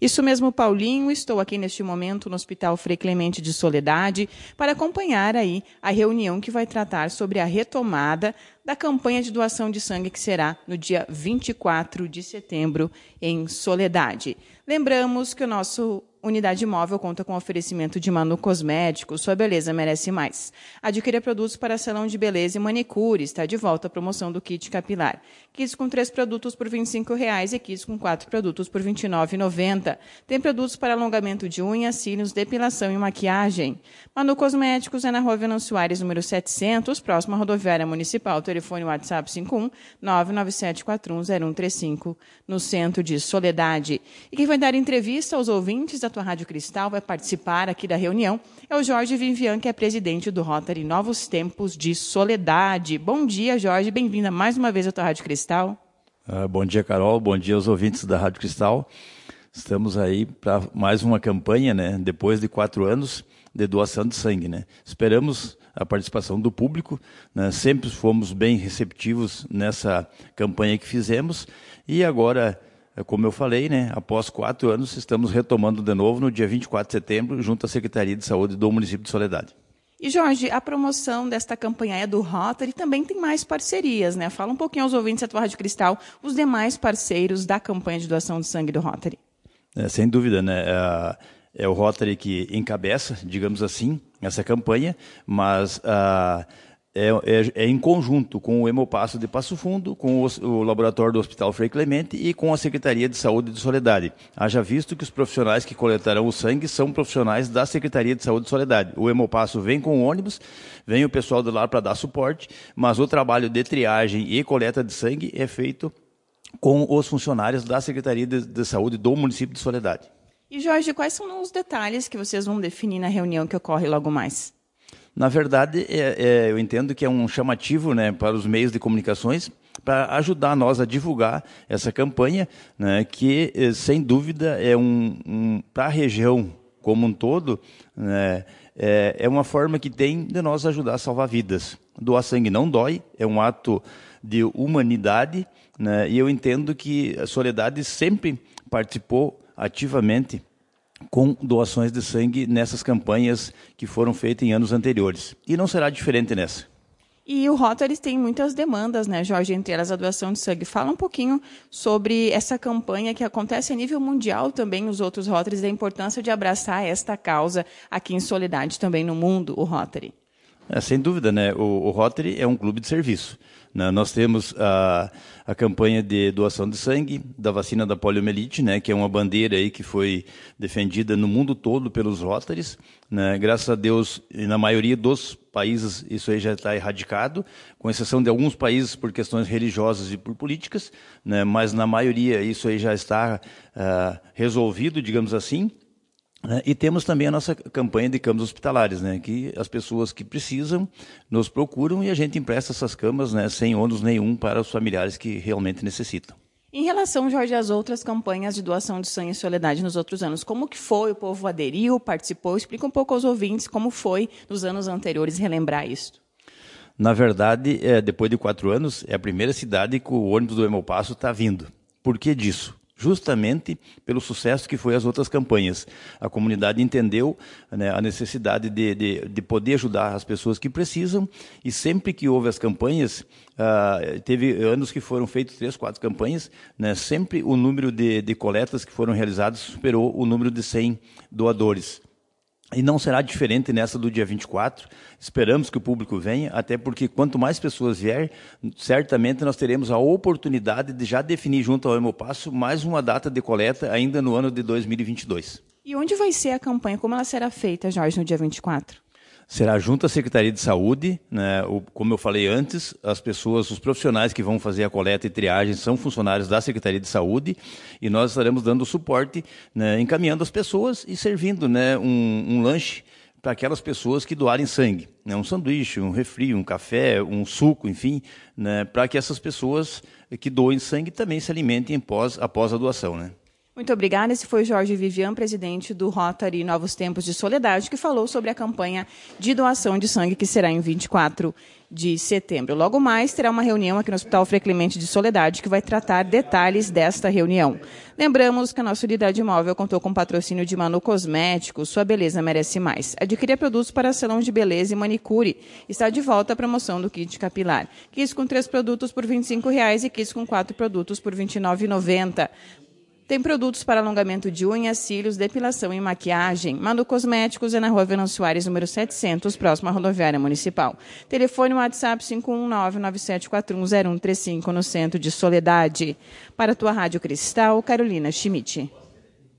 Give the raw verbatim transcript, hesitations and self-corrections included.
Isso mesmo, Paulinho. Estou aqui neste momento no Hospital Frei Clemente de Soledade para acompanhar aí a reunião que vai tratar sobre a retomada da campanha de doação de sangue que será no dia vinte e quatro de setembro em Soledade. Lembramos que o nosso Unidade Móvel conta com oferecimento de Manu Cosméticos, sua beleza merece mais. Adquira produtos para salão de beleza e manicure, está de volta a promoção do kit capilar. Kits com três produtos por vinte e cinco reais e kits com quatro produtos por vinte e nove reais e noventa centavos. Tem produtos para alongamento de unhas, cílios, depilação e maquiagem. Manu Cosméticos é na Rua Venâncio Soares, número setecentos, próxima à rodoviária municipal. Telefone WhatsApp cinco um nove nove sete quatro um zero um três cinco, no centro de Soledade. E quem vai dar entrevista aos ouvintes da tua Rádio Cristal, vai participar aqui da reunião, é o Jorge Vivian, que é presidente do Rotary Novos Tempos de Soledade. Bom dia, Jorge, bem-vinda mais uma vez à tua Rádio Cristal. Uh, bom dia, Carol, bom dia aos ouvintes da Rádio Cristal. Estamos aí para mais uma campanha, né, depois de quatro anos de doação de sangue, né. Esperamos a participação do público, né, sempre fomos bem receptivos nessa campanha que fizemos e agora, como eu falei, né, após quatro anos, estamos retomando de novo no dia vinte e quatro de setembro, junto à Secretaria de Saúde do município de Soledade. E, Jorge, a promoção desta campanha é do Rotary e também tem mais parcerias, né? Fala um pouquinho aos ouvintes da tua Rádio Cristal, os demais parceiros da campanha de doação de sangue do Rotary. É, sem dúvida, né? É, é o Rotary que encabeça, digamos assim, essa campanha, mas ah, é, é, é em conjunto com o Hemopasso de Passo Fundo, com o, o laboratório do Hospital Frei Clemente e com a Secretaria de Saúde de Soledade. Haja visto que os profissionais que coletarão o sangue são profissionais da Secretaria de Saúde de Soledade. O Hemopasso vem com o ônibus, vem o pessoal de lá para dar suporte, mas o trabalho de triagem e coleta de sangue é feito com os funcionários da Secretaria de, de Saúde do município de Soledade. E, Jorge, quais são os detalhes que vocês vão definir na reunião que ocorre logo mais? Na verdade, é, é, eu entendo que é um chamativo, né, para os meios de comunicações para ajudar nós a divulgar essa campanha, né, que, sem dúvida, é um, um para a região como um todo, né, é, é uma forma que tem de nós ajudar a salvar vidas. Doar sangue não dói, é um ato de humanidade, né, e eu entendo que a Soledade sempre participou ativamente com doações de sangue nessas campanhas que foram feitas em anos anteriores. E não será diferente nessa. E o Rotary tem muitas demandas, né, Jorge, entre elas a doação de sangue. Fala um pouquinho sobre essa campanha que acontece a nível mundial também, nos outros Rotarys, da importância de abraçar esta causa aqui em Soledade, também no mundo, o Rotary. É, sem dúvida, né? O, o Rotary é um clube de serviço. Né? Nós temos a, a campanha de doação de sangue, da vacina da poliomielite, né? Que é uma bandeira aí que foi defendida no mundo todo pelos Rotarys. Né? Graças a Deus, na maioria dos países isso aí já está erradicado, com exceção de alguns países por questões religiosas e por políticas, né? Mas na maioria isso aí já está uh, resolvido, digamos assim. E temos também a nossa campanha de camas hospitalares, né, que as pessoas que precisam nos procuram e a gente empresta essas camas, né, sem ônus nenhum para os familiares que realmente necessitam. Em relação, Jorge, às outras campanhas de doação de sangue e Soledade nos outros anos, como que foi? O povo aderiu, participou? Explica um pouco aos ouvintes como foi nos anos anteriores, relembrar isso. Na verdade, é, depois de quatro anos, é a primeira cidade que o ônibus do Hemopasso está vindo. Por que disso? Justamente pelo sucesso que foi as outras campanhas. A comunidade entendeu, né, a necessidade de, de, de poder ajudar as pessoas que precisam e sempre que houve as campanhas, uh, teve anos que foram feitas três, quatro campanhas, né, sempre o número de, de coletas que foram realizadas superou o número de cem doadores. E não será diferente nessa do dia vinte e quatro. Esperamos que o público venha, até porque quanto mais pessoas vier, certamente nós teremos a oportunidade de já definir junto ao Hemopasso mais uma data de coleta ainda no ano de dois mil e vinte e dois. E onde vai ser a campanha? Como ela será feita, Jorge, no dia vinte e quatro? Será junto à Secretaria de Saúde, né? O, como eu falei antes, as pessoas, os profissionais que vão fazer a coleta e triagem são funcionários da Secretaria de Saúde e nós estaremos dando suporte, né, encaminhando as pessoas e servindo, né, um, um lanche para aquelas pessoas que doarem sangue, né, um sanduíche, um refri, um café, um suco, enfim, né, para que essas pessoas que doem sangue também se alimentem após, após a doação, né? Muito obrigada. Esse foi Jorge Vivian, presidente do Rotary Novos Tempos de Soledade, que falou sobre a campanha de doação de sangue que será em vinte e quatro de setembro. Logo mais, terá uma reunião aqui no Hospital Frei Clemente de Soledade que vai tratar detalhes desta reunião. Lembramos que a nossa unidade móvel contou com patrocínio de Manu Cosméticos, sua beleza merece mais. Adquirir produtos para salão de beleza e manicure. Está de volta a promoção do kit capilar. Kits com três produtos por vinte e cinco reais e kits com quatro produtos por vinte e nove reais e noventa centavos. Tem produtos para alongamento de unhas, cílios, depilação e maquiagem. Manu Cosméticos é na Rua Venâncio Soares, número setecentos, próximo à rodoviária municipal. Telefone WhatsApp cinco um nove, nove sete quatro um zero um três cinco, no centro de Soledade. Para a tua Rádio Cristal, Carolina Schmidt.